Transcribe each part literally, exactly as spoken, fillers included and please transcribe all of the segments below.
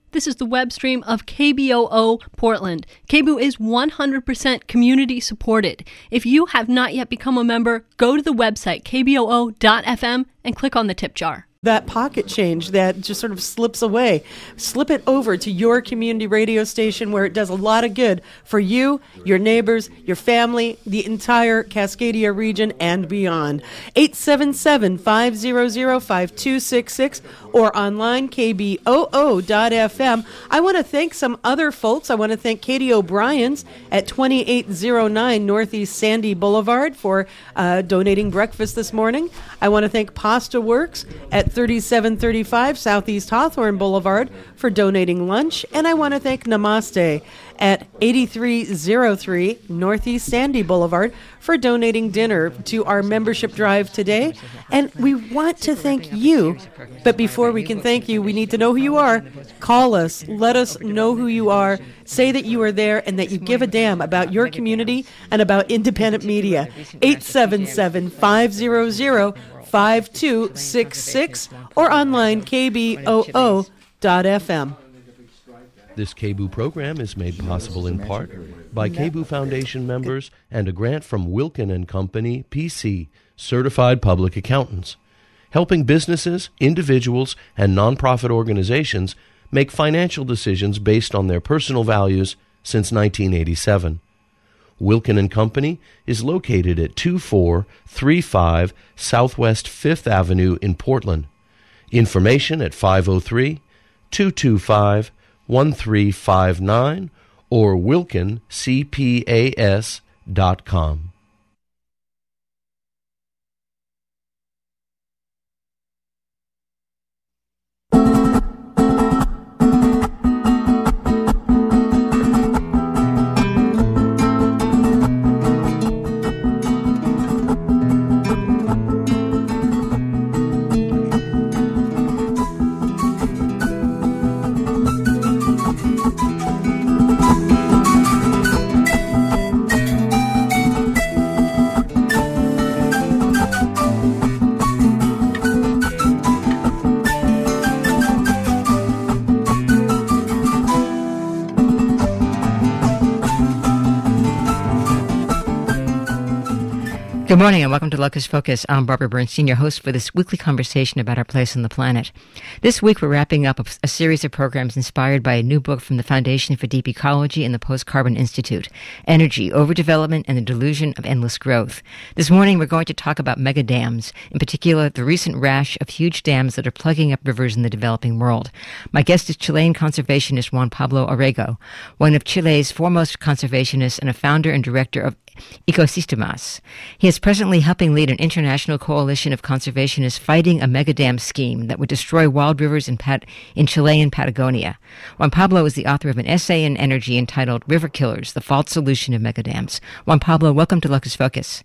This is the web stream of K B O O Portland. K B O O is one hundred percent community supported. If you have not yet become a member, go to the website k b o o dot f m and click on the tip jar. That pocket change that just sort of slips away, slip it over to your community radio station where it does a lot of good for you, your neighbors, your family, the entire Cascadia region and beyond. eight seven seven, five zero zero, five two six six or online k b o o dot f m. I want to thank some other folks. I want to thank Katie O'Brien's at twenty-eight oh nine Northeast Sandy Boulevard for uh, donating breakfast this morning. I want to thank Pasta Works at thirty-seven thirty-five Southeast Hawthorne Boulevard for donating lunch. And I want to thank Namaste at eighty-three oh three Northeast Sandy Boulevard for donating dinner to our membership drive today. And we want to thank you. But before we can thank you, we need to know who you are. Call us. Let us know who you are. Say that you are there and that you give a damn about your community and about independent media. eight seven seven, five zero zero, five two six six or online k b o o dot f m. This K B O O program is made possible in part by K B O O Foundation members and a grant from Wilkin and Company, P C, Certified Public Accountants, helping businesses, individuals, and nonprofit organizations make financial decisions based on their personal values since nineteen eighty-seven. Wilkin and Company is located at two four three five Southwest fifth Avenue in Portland. Information at five oh three, two two five, one three five nine or wilkin c p a s dot com. Good morning and welcome to Locus Focus. I'm Barbara Bernstein, your host for this weekly conversation about our place on the planet. This week we're wrapping up a, a series of programs inspired by a new book from the Foundation for Deep Ecology and the Post-Carbon Institute, Energy, Overdevelopment, and the Delusion of Endless Growth. This morning we're going to talk about mega dams, in particular the recent rash of huge dams that are plugging up rivers in the developing world. My guest is Chilean conservationist Juan Pablo Orrego, one of Chile's foremost conservationists and a founder and director of Ecosistemas. He is presently helping lead an international coalition of conservationists fighting a megadam scheme that would destroy wild rivers in, Pat- in Chilean Patagonia. Juan Pablo is the author of an essay in Energy entitled River Killers, the False Solution of Megadams. Juan Pablo, welcome to Locus Focus.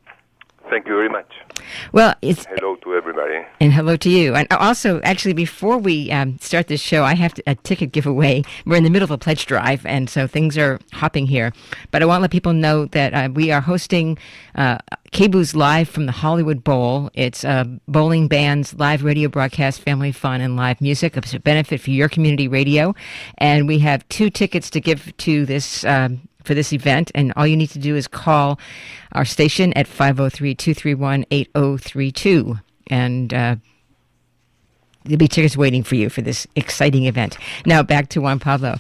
Thank you very much. Well, it's hello to everybody. And hello to you. And also, actually, before we um, start this show, I have to, a ticket giveaway. We're in the middle of a pledge drive, and so things are hopping here. But I want to let people know that uh, we are hosting uh, K B O O's Live from the Hollywood Bowl. It's a bowling band's live radio broadcast, family fun, and live music. It's a benefit for your community radio. And we have two tickets to give to this um, for this event, and all you need to do is call our station at five oh three, two three one, eight oh three two, and uh, there'll be tickets waiting for you for this exciting event. Now back to Juan Pablo.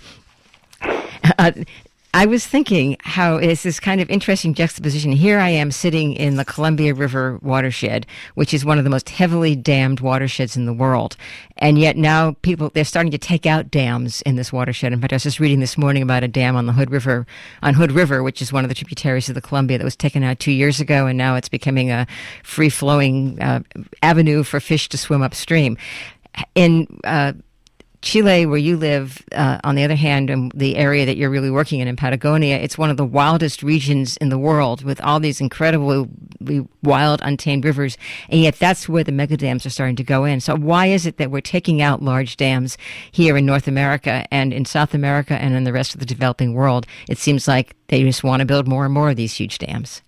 Uh, I was thinking how it's this kind of interesting juxtaposition. Here I am sitting in the Columbia River watershed, which is one of the most heavily dammed watersheds in the world. And yet now people, they're starting to take out dams in this watershed. In fact, I was just reading this morning about a dam on the Hood River, on Hood River, which is one of the tributaries of the Columbia that was taken out two years ago. And now it's becoming a free-flowing uh, avenue for fish to swim upstream. In, uh, Chile, where you live, uh, on the other hand, in the area that you're really working in, in Patagonia, it's one of the wildest regions in the world with all these incredibly wild, untamed rivers, and yet that's where the megadams are starting to go in. So why is it that we're taking out large dams here in North America and in South America and in the rest of the developing world? It seems like they just want to build more and more of these huge dams.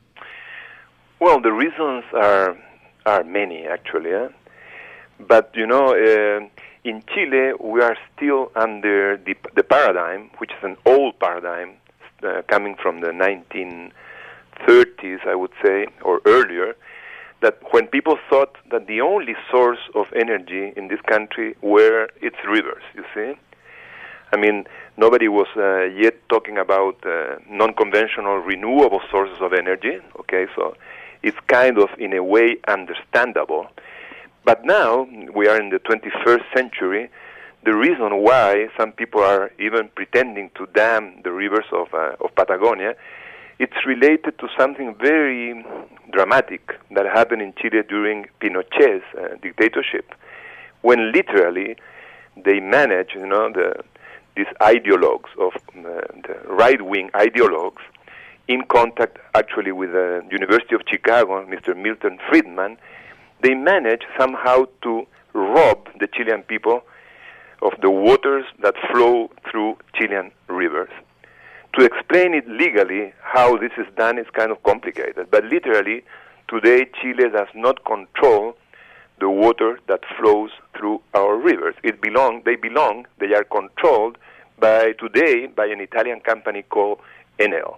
Well, the reasons are are many, actually. Eh? But, you know, uh, in Chile, we are still under the, the paradigm, which is an old paradigm uh, coming from the nineteen thirties, I would say, or earlier, that when people thought that the only source of energy in this country were its rivers, you see? I mean, nobody was uh, yet talking about uh, non-conventional renewable sources of energy, okay? So it's kind of, in a way, understandable. But now, we are in the twenty-first century, the reason why some people are even pretending to dam the rivers of, uh, of Patagonia, it's related to something very dramatic that happened in Chile during Pinochet's uh, dictatorship, when literally they managed, you know, the, these ideologues of uh, the right-wing ideologues, in contact actually with the University of Chicago, Mister Milton Friedman, they managed somehow to rob the Chilean people of the waters that flow through Chilean rivers. To explain it legally, how this is done is kind of complicated, but literally, today Chile does not control the water that flows through our rivers. It belong, they belong, they are controlled by, today, by an Italian company called Enel.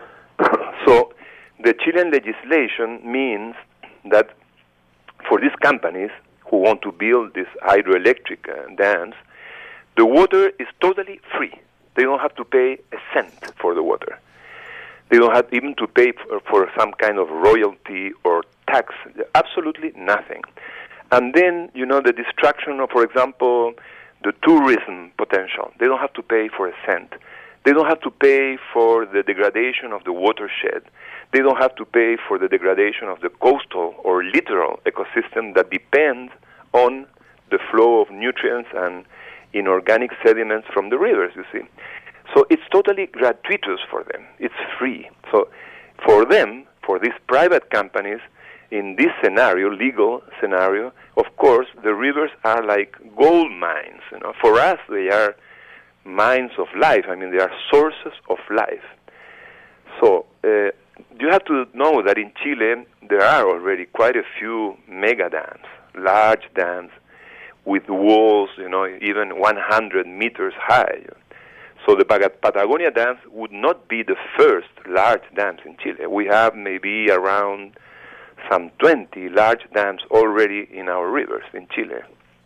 So, the Chilean legislation means that for these companies who want to build these hydroelectric uh, dams, the water is totally free. They don't have to pay a cent for the water. They don't have even to pay for, for some kind of royalty or tax, absolutely nothing. And then, you know, the destruction of, for example, the tourism potential. They don't have to pay for a cent. They don't have to pay for the degradation of the watershed. They don't have to pay for the degradation of the coastal or littoral ecosystem that depends on the flow of nutrients and inorganic sediments from the rivers, you see. So it's totally gratuitous for them. It's free. So for them, for these private companies, in this scenario, legal scenario, of course, the rivers are like gold mines. You know, for us, they are mines of life. I mean, they are sources of life. So uh, you have to know that in Chile, there are already quite a few mega dams, large dams, with walls, you know, even one hundred meters high. So the Patagonia dams would not be the first large dams in Chile. We have maybe around some twenty large dams already in our rivers in Chile.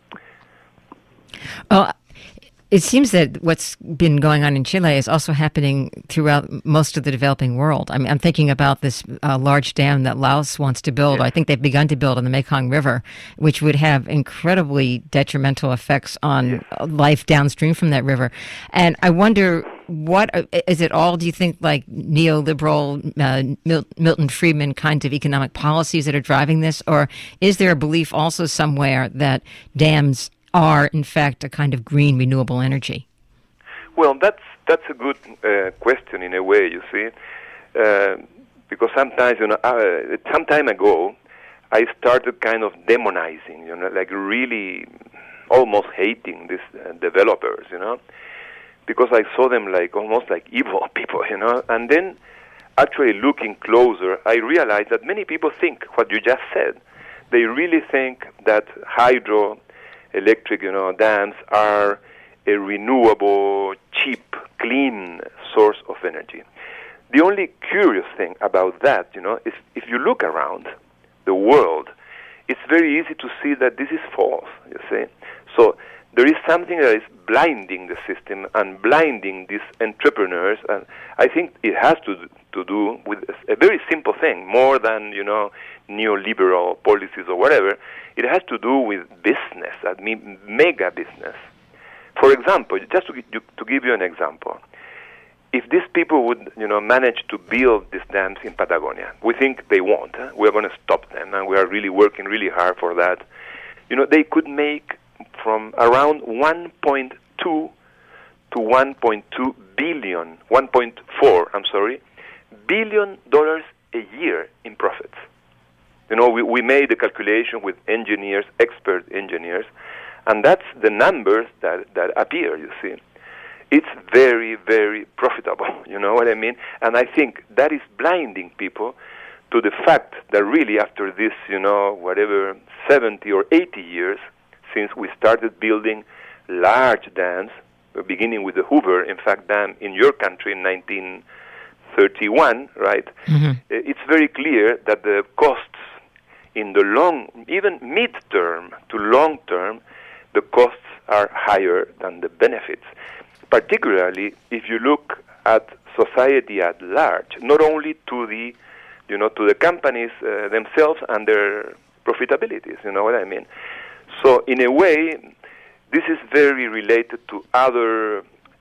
Oh, it seems that what's been going on in Chile is also happening throughout most of the developing world. I mean, I'm thinking about this uh, large dam that Laos wants to build. Yes. I think they've begun to build on the Mekong River, which would have incredibly detrimental effects on yes. life downstream from that river. And I wonder, what is it all, do you think, like neoliberal uh, Mil- Milton Friedman kinds of economic policies that are driving this? Or is there a belief also somewhere that dams are, in fact, a kind of green renewable energy? Well, that's that's a good uh, question in a way, you see, uh, because sometimes, you know, uh, some time ago, I started kind of demonizing, you know, like really almost hating these uh, developers, you know, because I saw them like almost like evil people, you know, and then actually looking closer, I realized that many people think what you just said. They really think that hydro electric, you know, dams are a renewable, cheap, clean source of energy. The only curious thing about that, you know, is if you look around the world, it's very easy to see that this is false, you see. So there is something that is blinding the system and blinding these entrepreneurs, and I think it has to to do with a very simple thing, more than, you know, neoliberal policies or whatever. It has to do with business, I mean, mega business. For example, just to, to give you an example, if these people would, you know, manage to build these dams in Patagonia, we think they won't. Huh? We're going to stop them, and we are really working really hard for that. You know, they could make from around one point two to one point two billion, one point four, I'm sorry, billion dollars a year in profits. You know, we, we made the calculation with engineers, expert engineers, and that's the numbers that, that appear, you see. It's very, very profitable, you know what I mean? And I think that is blinding people to the fact that really after this, you know, whatever, seventy or eighty years since we started building large dams, beginning with the Hoover, in fact, dam in your country in nineteen thirty-one, right? Mm-hmm. It's very clear that the costs in the long, even mid-term to long-term, the costs are higher than the benefits, particularly if you look at society at large, not only to the, you know, to the companies uh, themselves and their profitabilities, you know what I mean? So in a way, this is very related to other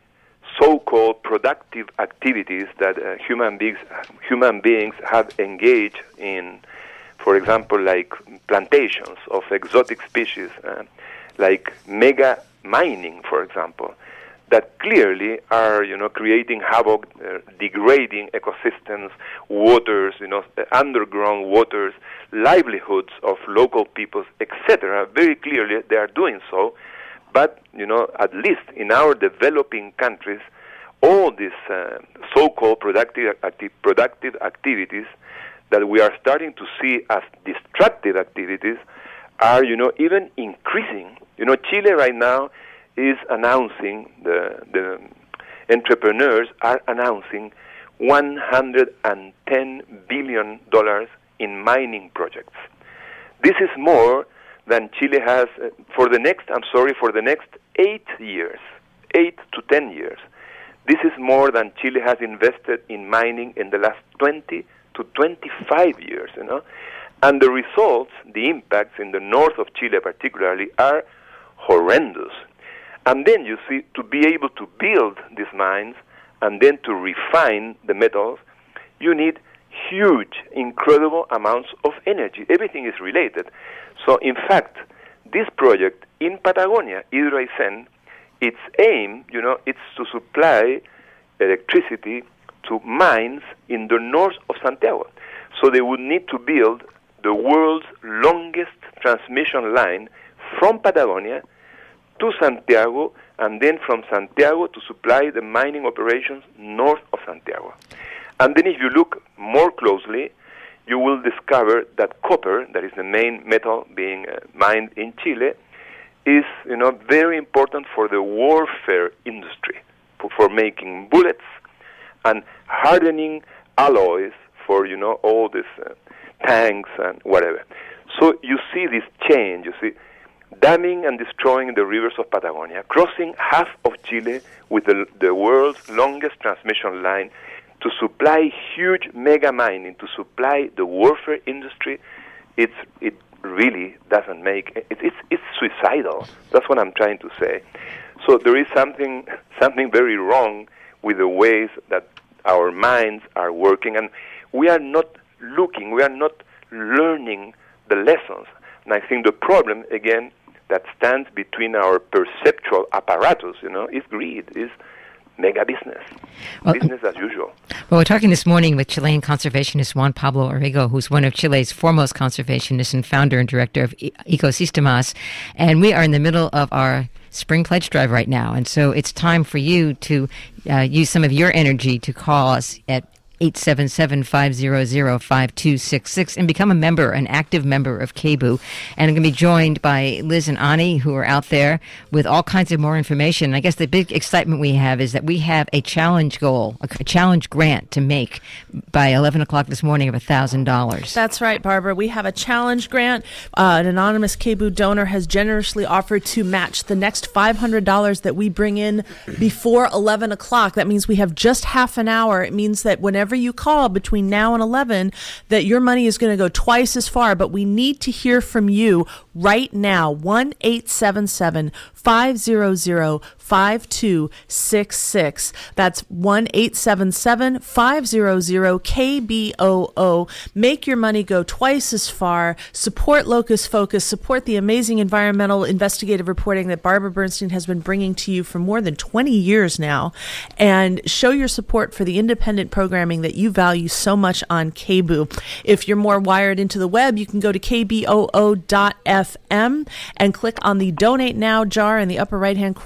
so-called productive activities that uh, human beings human beings have engaged in. For example, like plantations of exotic species, uh, like mega mining, for example, that clearly are, you know, creating havoc, uh, degrading ecosystems, waters, you know, underground waters, livelihoods of local peoples, et cetera. Very clearly, they are doing so. But, you know, at least in our developing countries, all these uh, so-called productive acti- productive activities that we are starting to see as destructive activities are, you know, even increasing. You know, Chile right now is announcing, the the entrepreneurs are announcing one hundred ten billion dollars in mining projects. This is more than Chile has uh, for the next, I'm sorry, for the next eight years, eight to ten years. This is more than Chile has invested in mining in the last twenty to twenty-five years, you know. And the results, the impacts in the north of Chile particularly, are horrendous. And then you see, to be able to build these mines and then to refine the metals, you need huge, incredible amounts of energy. Everything is related. So, in fact, this project in Patagonia, Hidroaicén, its aim, you know, it's to supply electricity to mines in the north of Santiago. So they would need to build the world's longest transmission line from Patagonia to Santiago, and then from Santiago to supply the mining operations north of Santiago. And then if you look more closely, you will discover that copper, that is the main metal being uh, mined in Chile, is, you know, very important for the warfare industry, for, for making bullets and hardening alloys for, you know, all these uh, tanks and whatever. So you see this change, you see, damming and destroying the rivers of Patagonia, crossing half of Chile with the, the world's longest transmission line to supply huge mega mining, to supply the warfare industry. It's it really doesn't make it, it's it's suicidal. That's what I'm trying to say. So there is something something very wrong with the ways that our minds are working, and we are not looking, we are not learning the lessons. And I think the problem, again, that stands between our perceptual apparatus, you know, is greed, is mega business, well, business as usual. Well, we're talking this morning with Chilean conservationist Juan Pablo Orrego, who's one of Chile's foremost conservationists and founder and director of e- Ecosistemas, and we are in the middle of our Spring Pledge Drive right now, and so it's time for you to uh, use some of your energy to call us at eight seven seven, five zero zero, five two six six and become a member, an active member of K B U. And I'm going to be joined by Liz and Ani, who are out there with all kinds of more information. I guess the big excitement we have is that we have a challenge goal, a challenge grant to make by eleven o'clock this morning of one thousand dollars. That's right, Barbara. We have a challenge grant. Uh, an anonymous K B U donor has generously offered to match the next five hundred dollars that we bring in before eleven o'clock. That means we have just half an hour. It means that whenever you call between now and eleven, that your money is going to go twice as far, but we need to hear from you right now. one eight seven seven, five zero zero, five two six six. That's one eight seven seven, five zero zero, K B O O. Make your money go twice as far. Support Locus Focus. Support the amazing environmental investigative reporting that Barbara Bernstein has been bringing to you for more than twenty years now. And show your support for the independent programming that you value so much on K B U. If you're more wired into the web, you can go to K B O O dot F M and click on the Donate Now jar in the upper right-hand corner. Your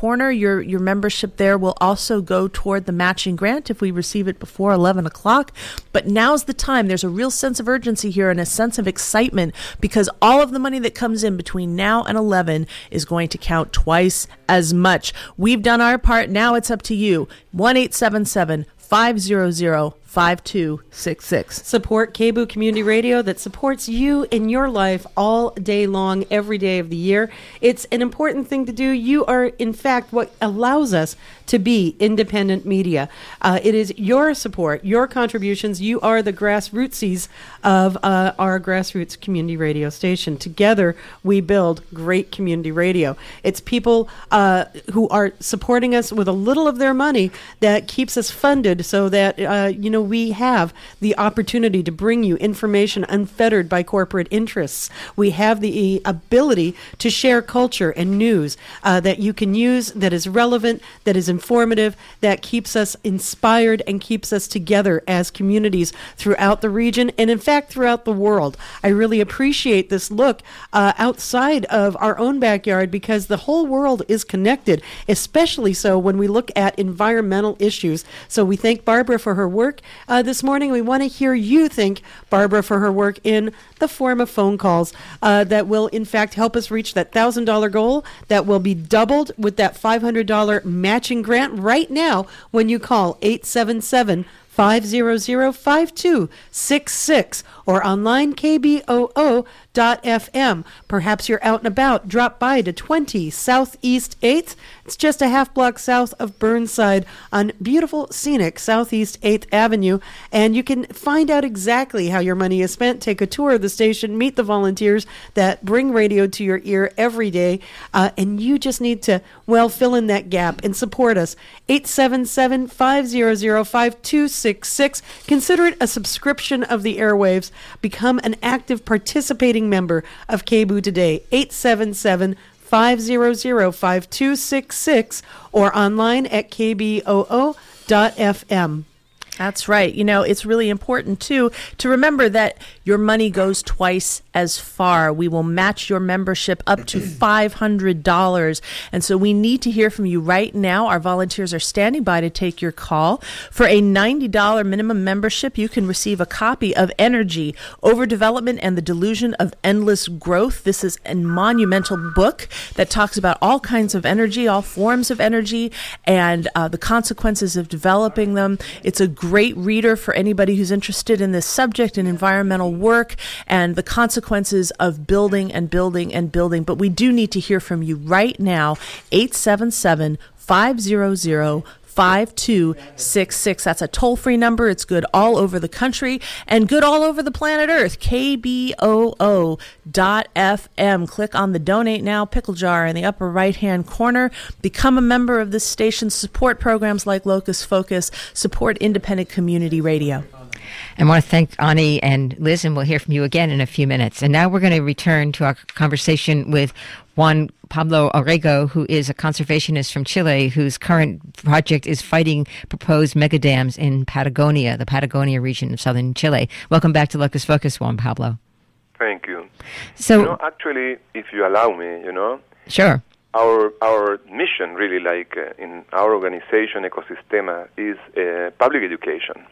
your, your membership there will also go toward the matching grant if we receive it before eleven o'clock. But now's the time. There's a real sense of urgency here and a sense of excitement because all of the money that comes in between now and eleven is going to count twice as much. We've done our part. Now it's up to you. one eight seven seven, five hundred, five two six six. Support K B O O Community Radio that supports you in your life all day long, every day of the year. It's an important thing to do. You are, in fact, what allows us to be independent media. Uh, it is your support, your contributions. You are the grassrootsies of uh, our grassroots community radio station. Together, we build great community radio. It's people uh, who are supporting us with a little of their money that keeps us funded so that, uh, you know, we have the opportunity to bring you information unfettered by corporate interests. We have the ability to share culture and news uh, that you can use, that is relevant, that is informative, that keeps us inspired and keeps us together as communities throughout the region and, in fact, throughout the world. I really appreciate this look uh, outside of our own backyard because the whole world is connected, especially so when we look at environmental issues. So we thank Barbara for her work. Uh, this morning, we want to hear you thank Barbara for her work in the form of phone calls uh, that will, in fact, help us reach that one thousand dollars goal that will be doubled with that five hundred dollars matching grant right now when you call eight seven seven, five hundred, five two six six or online K B O O dot F M. Perhaps you're out and about. Drop by to twenty Southeast eighth. It's just a half block south of Burnside on beautiful, scenic Southeast eighth Avenue. And you can find out exactly how your money is spent. Take a tour of the station. Meet the volunteers that bring radio to your ear every day. Uh, and you just need to, well, fill in that gap and support us. eight seven seven, five hundred, five two six six. Consider it a subscription of the airwaves. Become an active participating member of K B O O today. eight seven seven, five hundred, five two six six or online at K B O O dot F M. That's right. You know, it's really important, too, to remember that your money goes twice as far. We will match your membership up to five hundred dollars. And so we need to hear from you right now. Our volunteers are standing by to take your call. For a ninety dollars minimum membership, you can receive a copy of Energy, Overdevelopment and the Delusion of Endless Growth. This is a monumental book that talks about all kinds of energy, all forms of energy, and uh, the consequences of developing them. It's a great reader for anybody who's interested in this subject and environmental work and the consequences of building and building and building. But we do need to hear from you right now. eight seven seven, five hundred, five two six six. That's a toll-free number. It's good all over the country and good all over the planet Earth. K B O O dot F M. Click on the Donate Now pickle jar in the upper right-hand corner. Become a member of this station. Support programs like Locus Focus. Support independent community radio. I want to thank Ani and Liz, and we'll hear from you again in a few minutes. And now we're going to return to our conversation with Juan Pablo Orrego, who is a conservationist from Chile, whose current project is fighting proposed megadams in Patagonia, the Patagonia region of southern Chile. Welcome back to Locus Focus, Juan Pablo. Thank you. So, you know, actually, if you allow me, you know, sure. Our our mission, really, like uh, in our organization, Ecosistema, is uh, public education.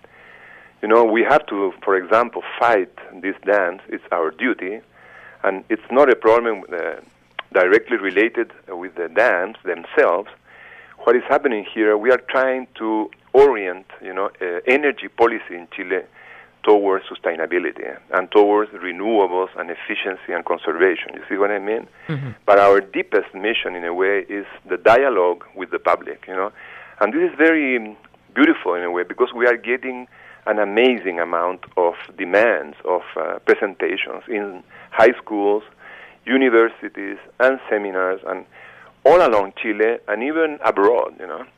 You know, we have to, for example, fight these dams. It's our duty, and it's not a problem uh, directly related with the dams themselves. What is happening here, we are trying to orient, you know, uh, energy policy in Chile towards sustainability and towards renewables and efficiency and conservation. You see what I mean? Mm-hmm. But our deepest mission, in a way, is the dialogue with the public, you know. And this is very beautiful, in a way, because we are getting an amazing amount of demands of uh, presentations in high schools, universities, and seminars, and all along Chile, and even abroad, you know.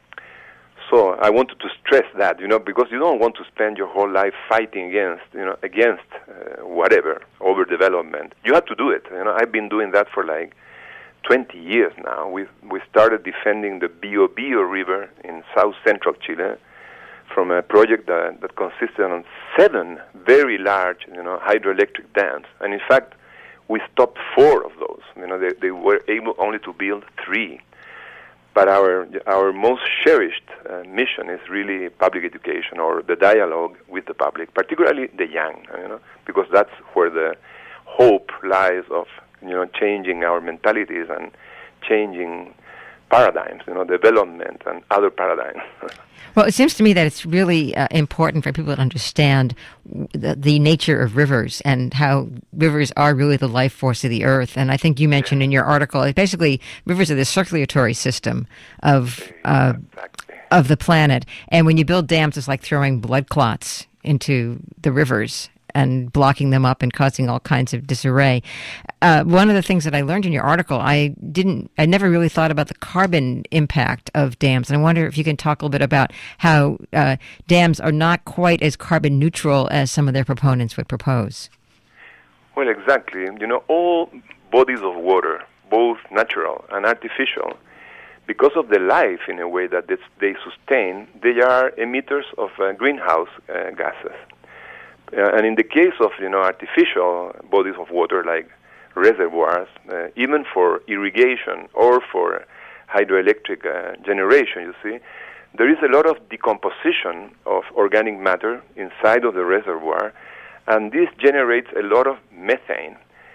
So I wanted to stress that, you know, because you don't want to spend your whole life fighting against, you know, against uh, whatever, overdevelopment. You have to do it. You know, I've been doing that for like twenty years now. We we started defending the Bio Bio River in south central Chile from a project that, that consisted on seven very large, you know, hydroelectric dams. And in fact, we stopped four of those. You know, they, they were able only to build three. but our our most cherished uh, mission is really public education, or the dialogue with the public, particularly the young, you know, because that's where the hope lies of, you know, changing our mentalities and changing paradigms, you know, development and other paradigms. Well, it seems to me that it's really uh, important for people to understand the, the nature of rivers and how rivers are really the life force of the earth. And I think you mentioned in your article, basically, rivers are the circulatory system of uh, exactly. of the planet. And when you build dams, it's like throwing blood clots into the rivers and blocking them up and causing all kinds of disarray. Uh, one of the things that I learned in your article, I didn't, I never really thought about the carbon impact of dams. And I wonder if you can talk a little bit about how uh, dams are not quite as carbon neutral as some of their proponents would propose. Well, exactly. You know, all bodies of water, both natural and artificial, because of the life, in a way, that they sustain, they are emitters of uh, greenhouse uh, gases. Uh, and in the case of, you know, artificial bodies of water like reservoirs, uh, even for irrigation or for hydroelectric uh, generation, you see, there is a lot of decomposition of organic matter inside of the reservoir, and this generates a lot of methane.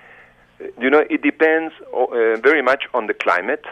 You know, it depends uh, very much on the climate.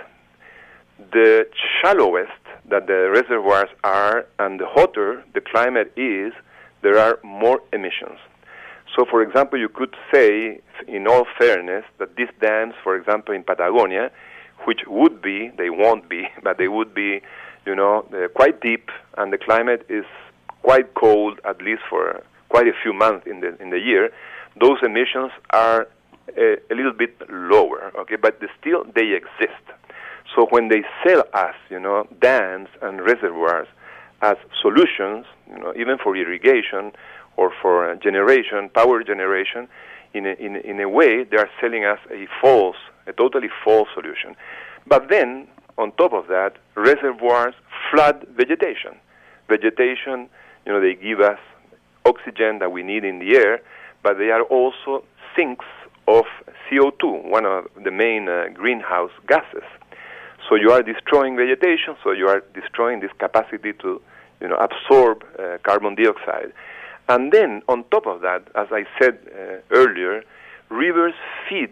The shallowest that the reservoirs are and the hotter the climate is, there are more emissions. So, for example, you could say, in all fairness, that these dams, for example, in Patagonia, which would be, they won't be, but they would be, you know, uh, quite deep, and the climate is quite cold, at least for quite a few months in the in the year, those emissions are a, a little bit lower, okay, but they still, they exist. So when they sell us, you know, dams and reservoirs as solutions, you know, even for irrigation or for uh, generation, power generation, in a, in, in a way, they are selling us a false, a totally false solution. But then, on top of that, reservoirs flood vegetation. Vegetation, you know, they give us oxygen that we need in the air, but they are also sinks of C O two, one of the main uh, greenhouse gases. So you are destroying vegetation, so you are destroying this capacity to, you know, absorb uh, carbon dioxide. And then, on top of that, as I said uh, earlier, rivers feed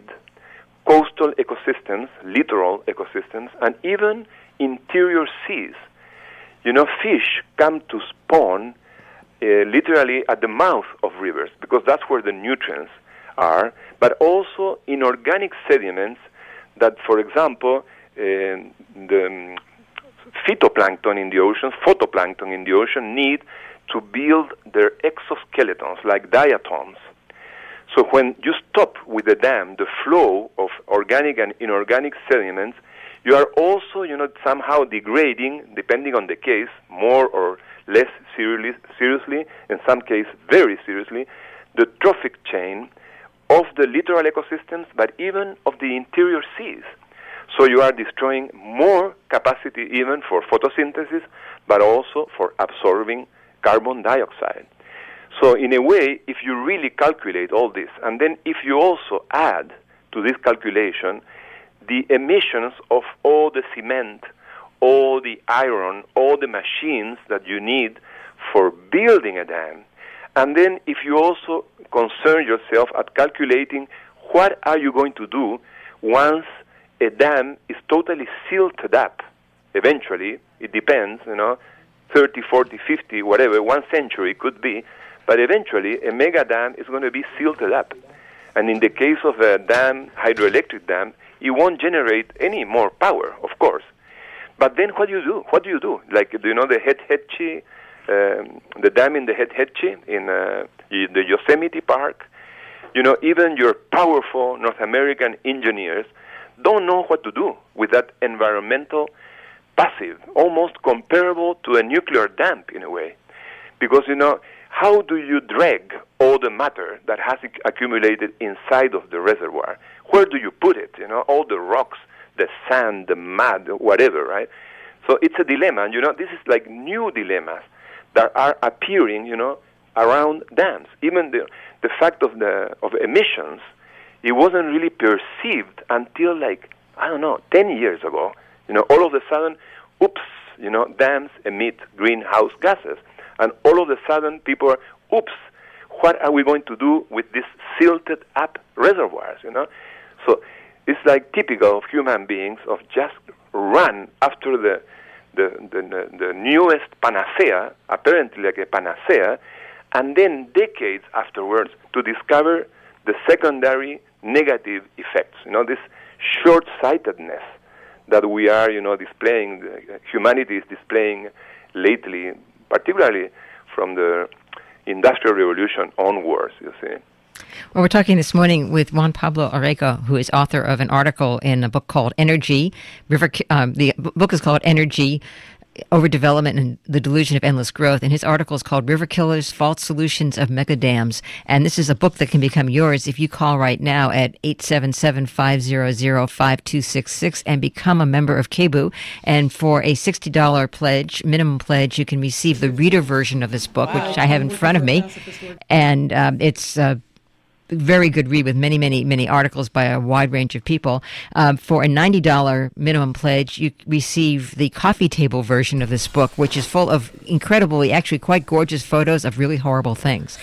coastal ecosystems, littoral ecosystems, and even interior seas. You know, fish come to spawn uh, literally at the mouth of rivers, because that's where the nutrients are, but also inorganic sediments that, for example, uh, the um, phytoplankton in the ocean, photoplankton in the ocean need to build their exoskeletons, like diatoms. So when you stop with the dam the flow of organic and inorganic sediments, you are also, you know, somehow degrading, depending on the case, more or less seriously, seriously, in some cases very seriously, the trophic chain of the littoral ecosystems, but even of the interior seas. So you are destroying more capacity even for photosynthesis, but also for absorbing carbon dioxide. So in a way, if you really calculate all this, and then if you also add to this calculation the emissions of all the cement, all the iron, all the machines that you need for building a dam, and then if you also concern yourself at calculating what are you going to do once a dam is totally silted up, eventually, it depends, you know, thirty, forty, fifty, whatever, one century could be, but eventually a mega dam is going to be silted up. And in the case of a dam, hydroelectric dam, it won't generate any more power, of course. But then what do you do? What do you do? Like, do you know the Het Hetchi, um, the dam in the Het Hetchi in uh, the Yosemite Park? You know, even your powerful North American engineers don't know what to do with that environmental passive, almost comparable to a nuclear dam in a way. Because, you know, how do you drag all the matter that has accumulated inside of the reservoir? Where do you put it? You know, all the rocks, the sand, the mud, whatever, right? So it's a dilemma. And, you know, this is like new dilemmas that are appearing, you know, around dams. Even the the fact of the of emissions, it wasn't really perceived until, like, I don't know, ten years ago. You know, all of a sudden oops, you know, dams emit greenhouse gases. And all of a sudden, people are, oops, what are we going to do with these silted up reservoirs, you know? So it's like typical of human beings of just run after the the, the, the, the newest panacea, apparently like a panacea, and then decades afterwards to discover the secondary negative effects, you know, this short-sightedness that we are, you know, displaying, uh, humanity is displaying lately, particularly from the Industrial Revolution onwards, you see. Well, we're talking this morning with Juan Pablo Orrego, who is author of an article in a book called Energy. River, um, the book is called Energy, Overdevelopment and the Delusion of Endless Growth, and his article is called River Killers, False Solutions of Mega Dams. And this is a book that can become yours if you call right now at eight seven seven, five zero zero, five two six six and become a member of K B U. And for a sixty dollars pledge, minimum pledge, you can receive the reader version of this book, wow, which I have in front of me. And um, it's uh, very good read with many, many, many articles by a wide range of people. Um, for a ninety dollars minimum pledge, you receive the coffee table version of this book, which is full of incredibly, actually quite gorgeous photos of really horrible things.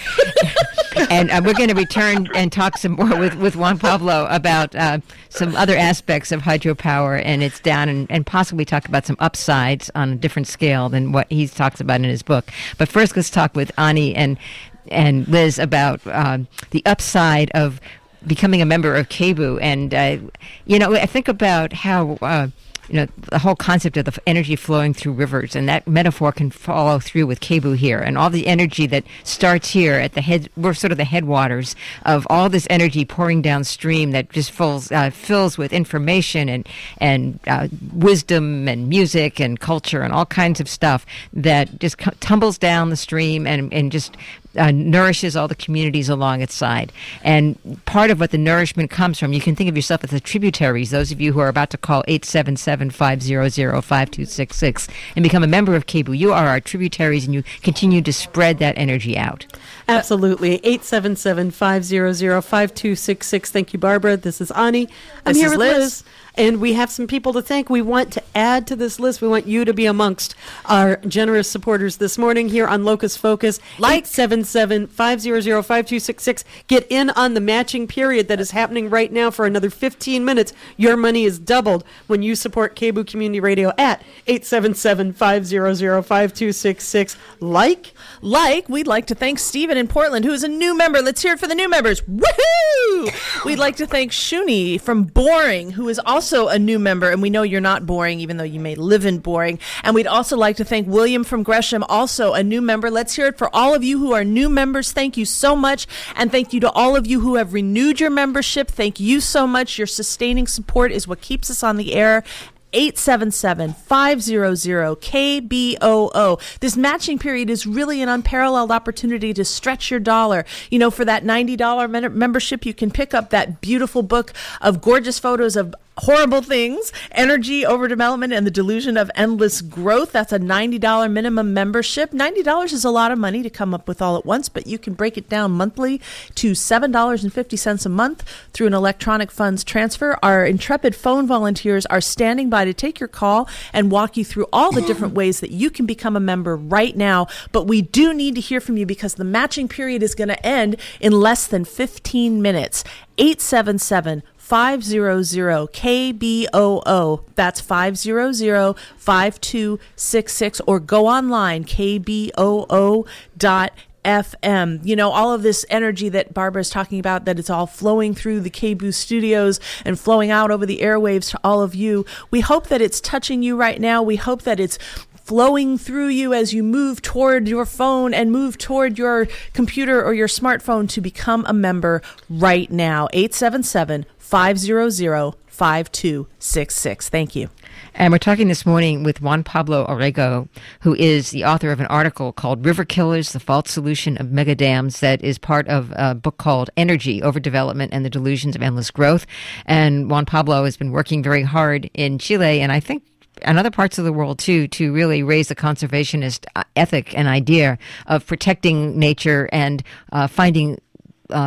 And uh, we're going to return and talk some more with, with Juan Pablo about uh, some other aspects of hydropower and its down, and, and possibly talk about some upsides on a different scale than what he talks about in his book. But first, let's talk with Ani and and Liz about um, the upside of becoming a member of K B U. And, uh, you know, I think about how, uh, you know, the whole concept of the energy flowing through rivers, and that metaphor can follow through with K B U here. And all the energy that starts here at the head, we're sort of the headwaters of all this energy pouring downstream that just fills, uh, fills with information and, and uh, wisdom and music and culture and all kinds of stuff that just c- tumbles down the stream and, and just Uh, nourishes all the communities along its side. And part of what the nourishment comes from, you can think of yourself as the tributaries, those of you who are about to call eight seven seven, five zero zero, five two six six and become a member of K B U. You are our tributaries, and you continue to spread that energy out. Absolutely. eight seven seven, five zero zero, five two six six. Thank you, Barbara. This is Ani. I'm This here is with Liz. Liz. And we have some people to thank. We want to add to this list. We want you to be amongst our generous supporters this morning here on Locust Focus. Like eight seven seven, five zero zero, five two six six. Get in on the matching period that is happening right now for another fifteen minutes. Your money is doubled when you support K B U Community Radio at eight seven seven, five zero zero, five two six six. Like? Like, we'd like to thank Stephen in Portland, who is a new member. Let's hear it for the new members. Woohoo! We'd like to thank Shuni from Boring, who is also a new member, and we know you're not boring, even though you may live in Boring. And we'd also like to thank William from Gresham, also a new member. Let's hear it for all of you who are new members. Thank you so much. And thank you to all of you who have renewed your membership. Thank you so much. Your sustaining support is what keeps us on the air. eight seven seven, five zero zero, K B O O. This matching period is really an unparalleled opportunity to stretch your dollar. You know, for that ninety dollars men- membership, you can pick up that beautiful book of gorgeous photos of horrible things, Energy, Overdevelopment, and the Delusion of Endless Growth. That's a ninety dollars minimum membership. ninety dollars is a lot of money to come up with all at once, but you can break it down monthly to seven dollars and fifty cents a month through an electronic funds transfer. Our intrepid phone volunteers are standing by to take your call and walk you through all the different ways that you can become a member right now. But we do need to hear from you because the matching period is going to end in less than fifteen minutes. eight seven seven, five zero zero, K B O O. That's five zero zero, five two six six, or go online, K B O O dot F M. You know, all of this energy that Barbara's talking about, that it's all flowing through the K B U studios and flowing out over the airwaves to all of you. We hope that it's touching you right now. We hope that it's flowing through you as you move toward your phone and move toward your computer or your smartphone to become a member right now. eight seven seven, five zero zero, five two six six. Thank you. And we're talking this morning with Juan Pablo Orrego, who is the author of an article called River Killers, the False Solution of Mega Dams, that is part of a book called Energy, Overdevelopment, and the Delusions of Endless Growth. And Juan Pablo has been working very hard in Chile, and I think and other parts of the world, too, to really raise the conservationist ethic and idea of protecting nature and uh, finding uh,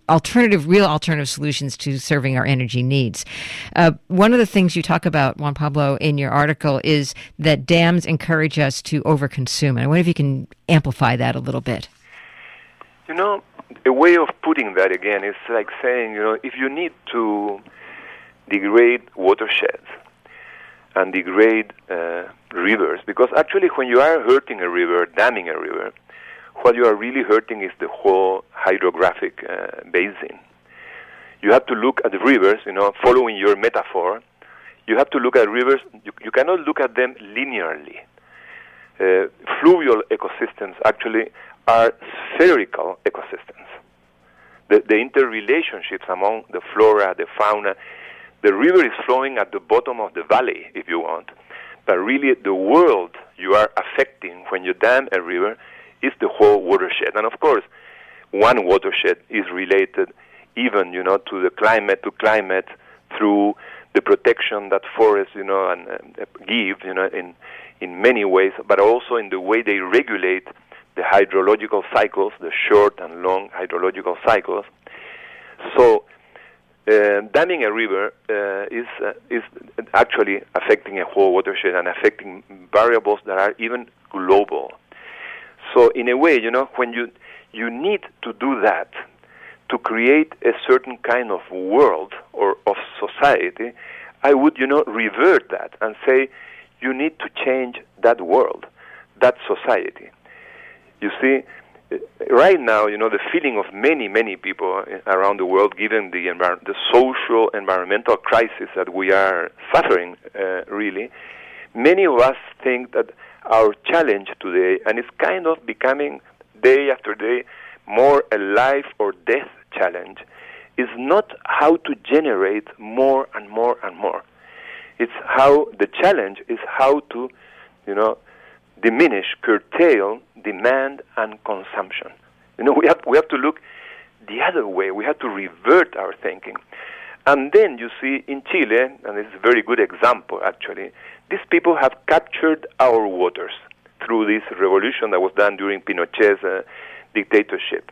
alternative, real alternative solutions to serving our energy needs. Uh, one of the things you talk about, Juan Pablo, in your article is that dams encourage us to overconsume. And I wonder if you can amplify that a little bit. You know, a way of putting that again is like saying, you know, if you need to degrade watersheds and degrade uh, rivers, because actually when you are hurting a river, damming a river, what you are really hurting is the whole hydrographic uh, basin. You have to look at the rivers, you know, following your metaphor, you have to look at rivers, you, you cannot look at them linearly. Uh, fluvial ecosystems actually are spherical ecosystems. The, the interrelationships among the flora, the fauna, the river is flowing at the bottom of the valley, if you want, but really the world you are affecting when you dam a river is the whole watershed. And of course, one watershed is related even, you know, to the climate, to climate through the protection that forests, you know, and uh, give, you know, in in many ways, but also in the way they regulate the hydrological cycles, the short and long hydrological cycles. So, uh, damming a river uh, is uh, is actually affecting a whole watershed and affecting variables that are even global. So, in a way, you know, when you you need to do that to create a certain kind of world or of society, I would, you know, revert that and say you need to change that world, that society. You see, right now, you know, the feeling of many, many people around the world, given the envir- the social, environmental crisis that we are suffering, uh, really, many of us think that our challenge today, and it's kind of becoming day after day more a life or death challenge, is not how to generate more and more and more. It's how, the challenge is how to, you know, diminish, curtail demand and consumption. You know, we have we have to look the other way. We have to revert our thinking. And then you see in Chile, and this is a very good example actually, these people have captured our waters through this revolution that was done during Pinochet's uh, dictatorship.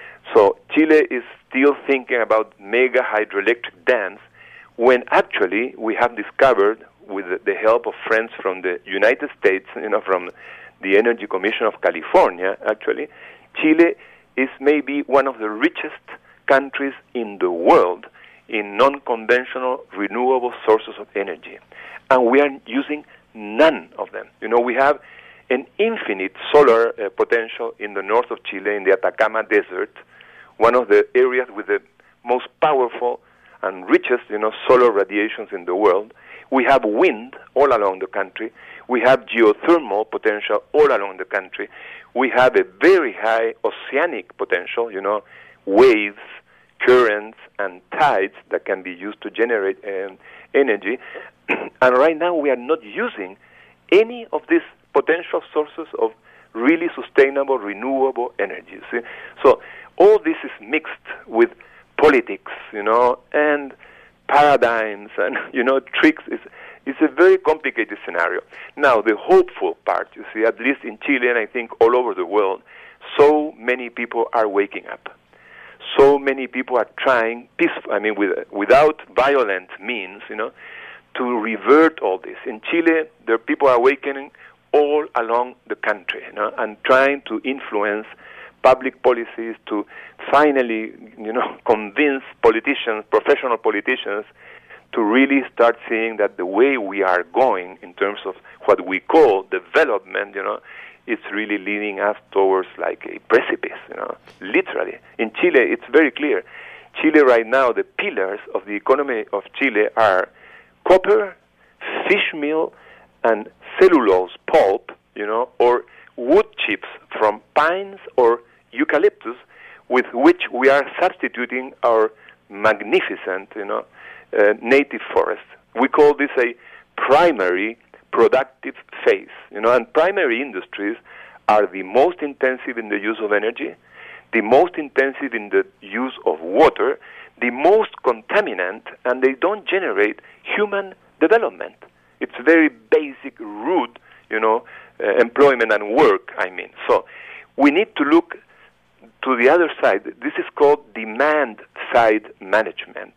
So Chile is still thinking about mega hydroelectric dams when actually we have discovered, with the help of friends from the United States, you know, from the Energy Commission of California, actually, Chile is maybe one of the richest countries in the world in non-conventional renewable sources of energy. And we are using none of them. You know, we have an infinite solar uh, potential in the north of Chile, in the Atacama Desert, one of the areas with the most powerful and richest, you know, solar radiations in the world. We have wind all along the country. We have geothermal potential all along the country. We have a very high oceanic potential, you know, waves, currents, and tides that can be used to generate um, energy. And right now we are not using any of these potential sources of really sustainable, renewable energy. See? So all this is mixed with politics, you know, and paradigms and, you know, tricks. Is it's a very complicated scenario. Now, the hopeful part, you see, at least in Chile and I think all over the world, so many people are waking up. So many people are trying, peaceful, I mean, with, without violent means, you know, to revert all this. In Chile, there are people awakening all along the country, you know, and trying to influence public policies to finally, you know, convince politicians, professional politicians, to really start seeing that the way we are going in terms of what we call development, you know, it's really leading us towards like a precipice, you know, literally. In Chile, it's very clear. Chile right now, the pillars of the economy of Chile are copper, fish meal, and cellulose pulp, you know, or wood chips from pines or eucalyptus, with which we are substituting our magnificent, you know, uh, native forest. We call this a primary productive phase, you know, and primary industries are the most intensive in the use of energy, the most intensive in the use of water, the most contaminant, and they don't generate human development. It's very basic, rude, you know, uh, employment and work, I mean. So we need to look to the other side. This is called demand-side management,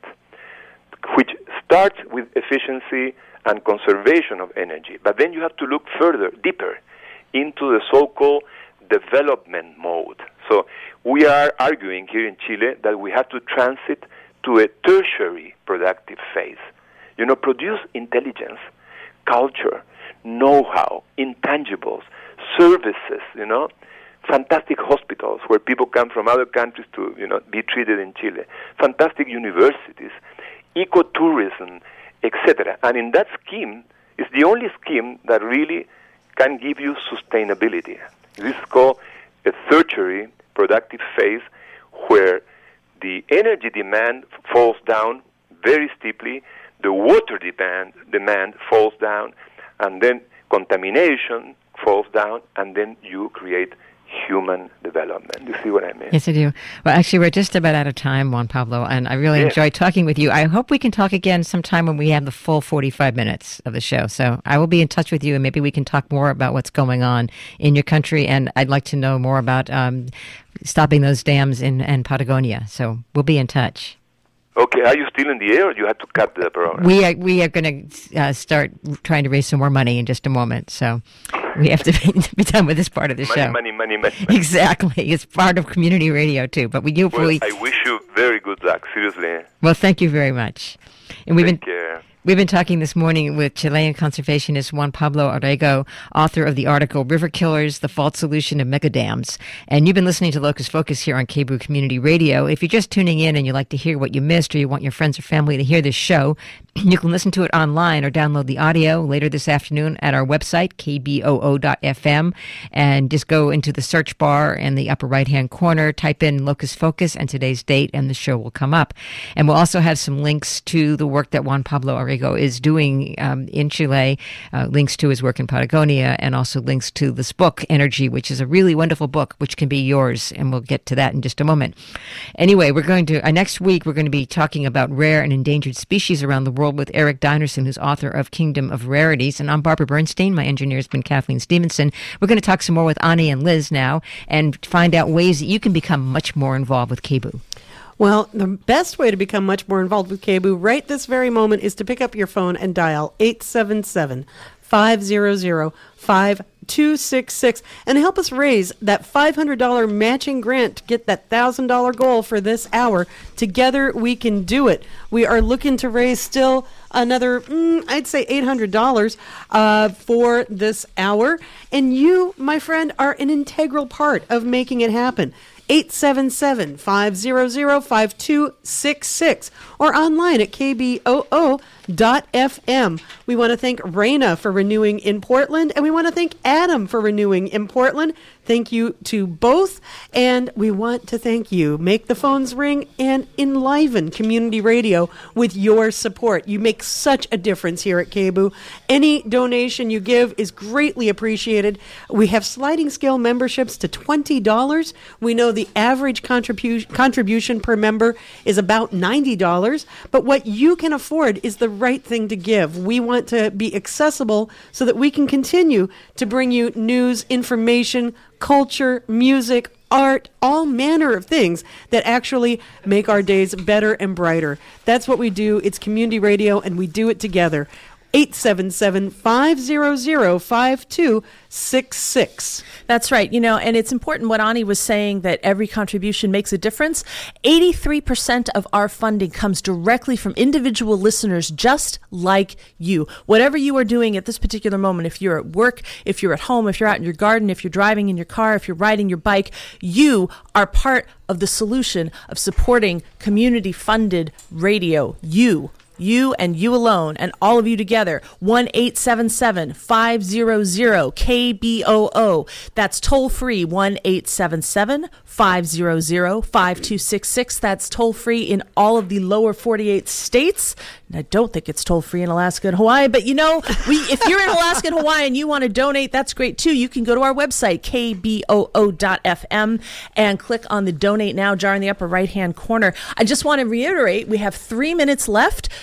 which starts with efficiency and conservation of energy. But then you have to look further, deeper, into the so-called development mode. So we are arguing here in Chile that we have to transit to a tertiary productive phase. You know, produce intelligence, culture, know-how, intangibles, services, you know, fantastic hospitals where people come from other countries to, you know, be treated in Chile, fantastic universities, ecotourism, et cetera. And in that scheme, it's the only scheme that really can give you sustainability. This is called a tertiary productive phase where the energy demand falls down very steeply, the water demand, demand falls down, and then contamination falls down, and then you create human development. You see what I mean? Yes, I do. Well, actually, we're just about out of time, Juan Pablo, and I really yes. enjoyed talking with you. I hope we can talk again sometime when we have the full forty-five minutes of the show. So I will be in touch with you, and maybe we can talk more about what's going on in your country, and I'd like to know more about um, stopping those dams in, in Patagonia. So we'll be in touch. Okay, are you still in the air, or you have to cut the program? We are, we are going to uh, start trying to raise some more money in just a moment, so we have to be, be done with this part of the money, show. Money, money, money, money. Exactly. It's part of community radio, too, but we do... Well, we, I wish you very good luck, seriously. Well, thank you very much. And we've Take been care. We've been talking this morning with Chilean conservationist Juan Pablo Orrego, author of the article River Killers, The False Solution of Megadams. And you've been listening to Locus Focus here on K B O O Community Radio. If you're just tuning in and you'd like to hear what you missed, or you want your friends or family to hear this show, you can listen to it online or download the audio later this afternoon at our website, k b o o dot f m, and just go into the search bar in the upper right-hand corner, type in Locus Focus and today's date, and the show will come up. And we'll also have some links to the work that Juan Pablo Orrego is doing um, in Chile, uh, links to his work in Patagonia, and also links to this book, Energy, which is a really wonderful book, which can be yours, and we'll get to that in just a moment. Anyway, we're going to, uh, next week, we're going to be talking about rare and endangered species around the world with Eric Dinerson, who's author of Kingdom of Rarities, and I'm Barbara Bernstein. My engineer has been Kathleen Stevenson. We're going to talk some more with Ani and Liz now, and find out ways that you can become much more involved with K B O O. Well, the best way to become much more involved with K B O O right this very moment is to pick up your phone and dial eight seven seven, five hundred, five two six six and help us raise that five hundred dollars matching grant to get that one thousand dollars goal for this hour. Together we can do it. We are looking to raise still another, mm, I'd say eight hundred dollars uh, for this hour. And you, my friend, are an integral part of making it happen. eight seven seven, five hundred, five two six six or online at k b o o dot f m. We want to thank Raina for renewing in Portland, and we want to thank Adam for renewing in Portland. Thank you to both, and we want to thank you. Make the phones ring and enliven community radio with your support. You make such a difference here at K B O O. Any donation you give is greatly appreciated. We have sliding scale memberships to twenty dollars. We know the average contribution contribution per member is about ninety dollars, but what you can afford is the right thing to give. We want to be accessible so that we can continue to bring you news, information, culture, music, art, all manner of things that actually make our days better and brighter. That's what we do. It's community radio, and we do it together. eight seven seven, five hundred, five two six six. That's right. You know, and it's important what Ani was saying, that every contribution makes a difference. eighty-three percent of our funding comes directly from individual listeners just like you. Whatever you are doing at this particular moment, if you're at work, if you're at home, if you're out in your garden, if you're driving in your car, if you're riding your bike, you are part of the solution of supporting community-funded radio. You. You and you alone, and all of you together. one eight seven seven, five hundred, K B O O. That's toll free. one eight seven seven, five hundred, five two six six. That's toll free in all of the lower forty-eight states. And I don't think it's toll free in Alaska and Hawaii. But you know, we if you're in Alaska and Hawaii and you want to donate, that's great too. You can go to our website, k b o o dot f m, and click on the donate now jar in the upper right hand corner. I just want to reiterate, we have three minutes left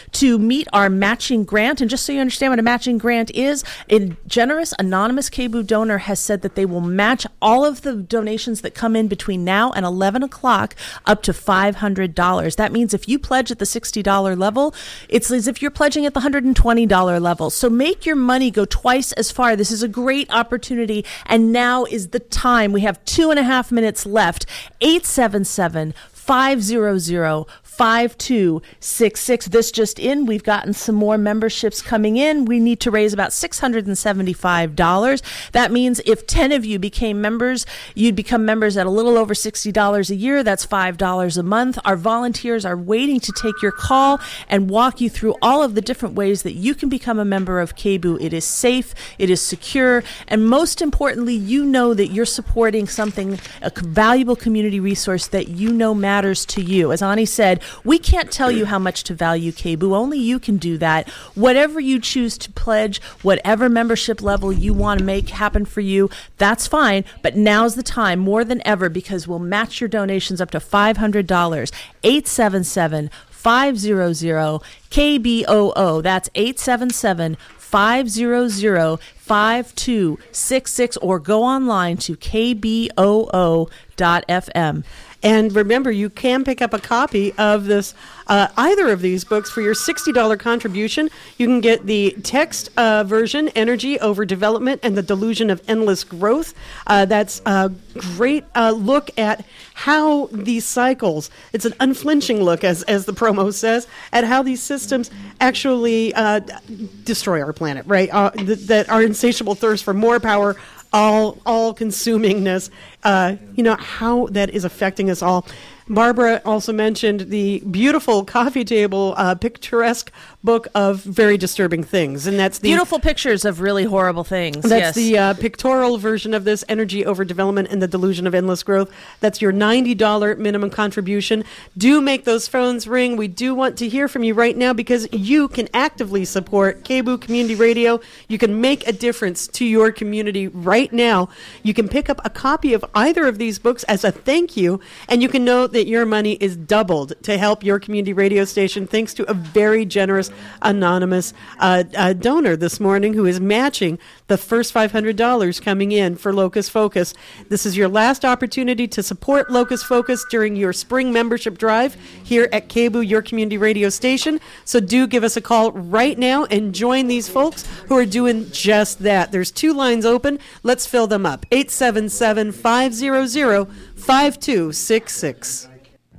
to meet our matching grant. And just so you understand what a matching grant is, a generous anonymous K B O O donor has said that they will match all of the donations that come in between now and eleven o'clock up to five hundred dollars. That means if you pledge at the sixty dollars level, it's as if you're pledging at the one hundred twenty dollars level. So make your money go twice as far. This is a great opportunity, and now is the time. We have two and a half minutes left. eight seven seven, five hundred, five two six six. This just in, we've gotten some more memberships coming in. We need to raise about six hundred seventy-five dollars. That means if ten of you became members, you'd become members at a little over sixty dollars a year. That's five dollars a month. Our volunteers are waiting to take your call and walk you through all of the different ways that you can become a member of K B O O. It is safe, it is secure, and most importantly, you know that you're supporting something, a valuable community resource that you know matters to you. As Ani said, we can't tell you how much to value K B O O. Only you can do that. Whatever you choose to pledge, whatever membership level you want to make happen for you, that's fine. But now's the time more than ever, because we'll match your donations up to five hundred dollars. eight seven seven, five hundred, K B O O. That's eight seven seven, five hundred, five two six six, or go online to k b o o dot f m. And remember, you can pick up a copy of this, uh, either of these books for your sixty dollars contribution. You can get the text uh, version, Energy Over Development and the Delusion of Endless Growth. Uh, that's a great uh, look at how these cycles, it's an unflinching look, as, as the promo says, at how these systems actually uh, destroy our planet, right? Uh, th- that our insatiable thirst for more power, all all consumingness, uh, you know, how that is affecting us all. Barbara also mentioned the beautiful coffee table, uh, picturesque book of very disturbing things, and that's the beautiful pictures of really horrible things. That's yes. the uh, pictorial version of this, Energy Over Development and the Delusion of Endless Growth. That's your ninety dollars minimum contribution. Do make those phones ring. We do want to hear from you right now, because you can actively support K B O O Community Radio. You can make a difference to your community right now. You can pick up a copy of either of these books as a thank you, and you can know that your money is doubled to help your community radio station, thanks to a very generous anonymous uh, uh, donor this morning who is matching the first five hundred dollars coming in for Locus Focus. This is your last opportunity to support Locus Focus during your spring membership drive here at K B O O, your community radio station. So do give us a call right now and join these folks who are doing just that. There's two lines open. Let's fill them up. eight seven seven, five hundred, five two six six.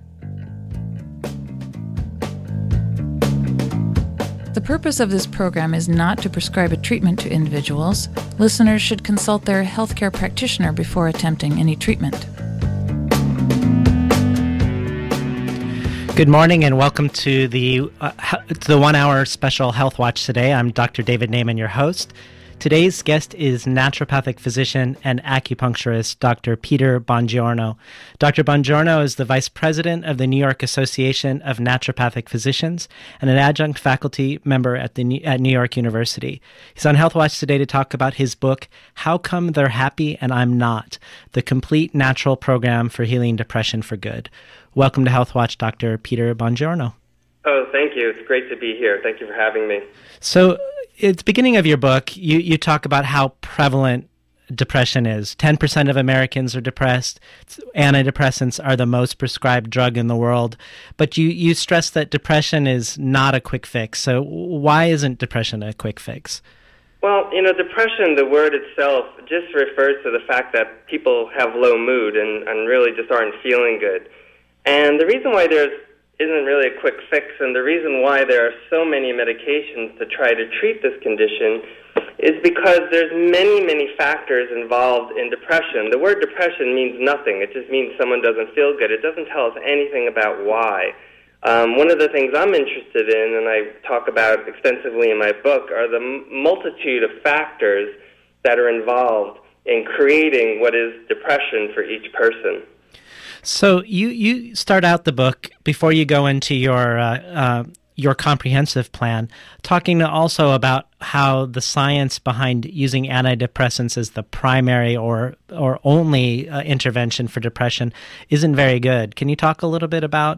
The purpose of this program is not to prescribe a treatment to individuals. Listeners should consult their healthcare practitioner before attempting any treatment. Good morning and welcome to the uh, to the one-hour special Health Watch today. I'm Doctor David Naiman, your host. Today's guest is naturopathic physician and acupuncturist Doctor Peter Bongiorno. Doctor Bongiorno is the vice president of the New York Association of Naturopathic Physicians and an adjunct faculty member at the at New York University. He's on Health Watch today to talk about his book, How Come They're Happy and I'm Not? The Complete Natural Program for Healing Depression for Good. Welcome to Health Watch, Doctor Peter Bongiorno. Oh, thank you. It's great to be here. Thank you for having me. So, at the beginning of your book, you, you talk about how prevalent depression is. ten percent of Americans are depressed. Antidepressants are the most prescribed drug in the world. But you, you stress that depression is not a quick fix. So why isn't depression a quick fix? Well, you know, depression, the word itself, just refers to the fact that people have low mood and, and really just aren't feeling good. And the reason why there's isn't really a quick fix, and the reason why there are so many medications to try to treat this condition is because there's many, many factors involved in depression. The word depression means nothing. It just means someone doesn't feel good. It doesn't tell us anything about why. Um, one of the things I'm interested in, and I talk about extensively in my book, are the m- multitude of factors that are involved in creating what is depression for each person. So you, you start out the book, before you go into your uh, uh, your comprehensive plan, talking also about how the science behind using antidepressants as the primary or or only uh, intervention for depression isn't very good. Can you talk a little bit about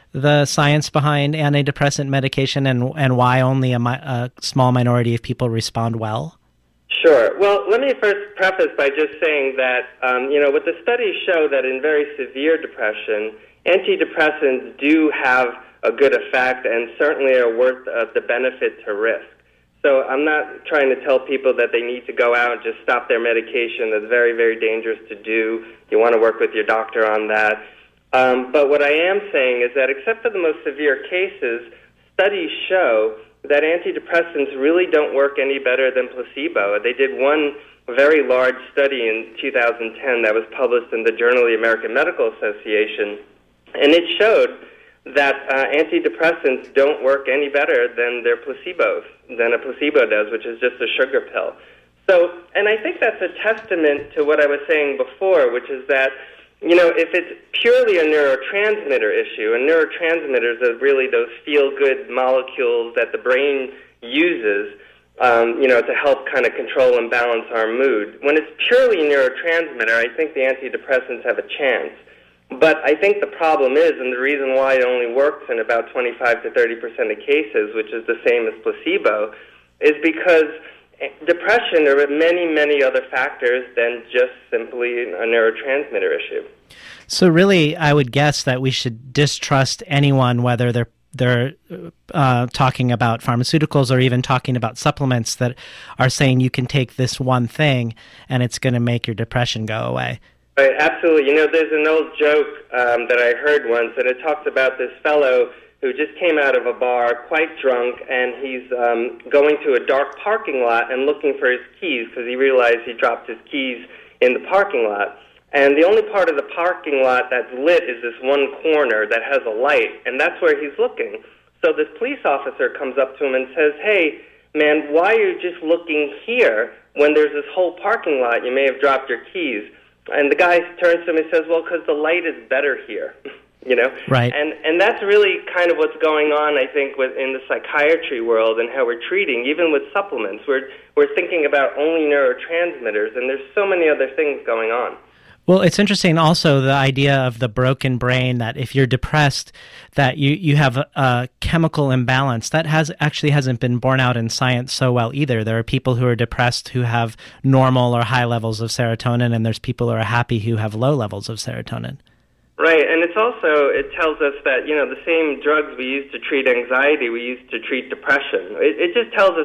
the science behind antidepressant medication and and why only a, mi- a small minority of people respond well? Sure. Well, let me first preface by just saying that, um, you know, what the studies show that in very severe depression, antidepressants do have a good effect and certainly are worth uh, the benefit to risk. So I'm not trying to tell people that they need to go out and just stop their medication. That's very, very dangerous to do. You want to work with your doctor on that. Um, but what I am saying is that except for the most severe cases, studies show that antidepressants really don't work any better than placebo. They did one very large study in two thousand ten that was published in the Journal of the American Medical Association, and it showed that uh, antidepressants don't work any better than their placebos, than a placebo does, which is just a sugar pill. So, and I think that's a testament to what I was saying before, which is that, you know, if it's purely a neurotransmitter issue, and neurotransmitters are really those feel-good molecules that the brain uses, um, you know, to help kind of control and balance our mood. When it's purely neurotransmitter, I think the antidepressants have a chance. But I think the problem is, and the reason why it only works in about twenty-five to thirty percent of cases, which is the same as placebo, is because depression are many, many other factors than just simply a neurotransmitter issue. So really, I would guess that we should distrust anyone, whether they're they're uh, talking about pharmaceuticals or even talking about supplements that are saying you can take this one thing and it's going to make your depression go away. Right, absolutely. You know, there's an old joke um, that I heard once, and it talks about this fellow who just came out of a bar quite drunk, and he's um, going to a dark parking lot and looking for his keys because he realized he dropped his keys in the parking lot. And the only part of the parking lot that's lit is this one corner that has a light, and that's where he's looking. So this police officer comes up to him and says, "Hey, man, why are you just looking here when there's this whole parking lot? You may have dropped your keys." And the guy turns to him and says, "Well, because the light is better here." You know, right? And and that's really kind of what's going on, I think, with in the psychiatry world and how we're treating, even with supplements. We're we're thinking about only neurotransmitters, and there's so many other things going on. Well, it's interesting also the idea of the broken brain, that if you're depressed, that you, you have a, a chemical imbalance. That has actually hasn't been borne out in science so well either. There are people who are depressed who have normal or high levels of serotonin, and there's people who are happy who have low levels of serotonin. Right, and it's also, it tells us that, you know, the same drugs we use to treat anxiety, we use to treat depression. It, it just tells us